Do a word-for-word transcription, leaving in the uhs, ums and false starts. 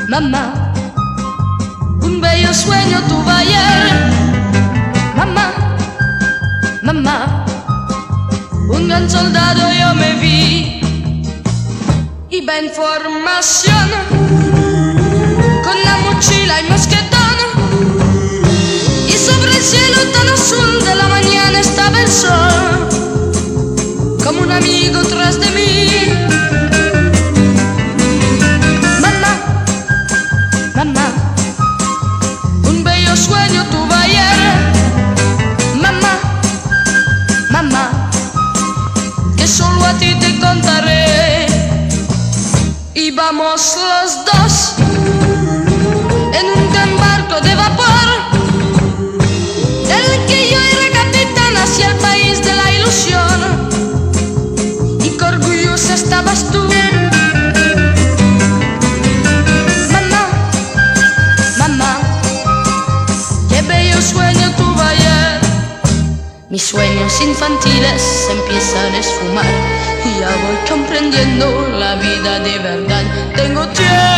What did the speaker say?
Mamá, un bello sueño tuve ayer. Mamá, mamá, un gran soldado yo me vi. Iba en formación, con la mochila y mosquetón, y sobre el cielo tan azul de la mañana estaba el sol, como un amigo tras de mí. Mamá, mamá, un bello sueño tuve ayer. Mamá, mamá, que solo a ti te contaré. Íbamos los dos en un gran barco de vapor, del que yo era capitán, hacia el país de la ilusión. Y qué orgullosa estabas tú. Mamá, mamá, qué bello sueño tuve ayer. Mis sueños infantiles se empiezan a esfumar y ya voy comprendiendo la vida de verdad. Tengo tiempo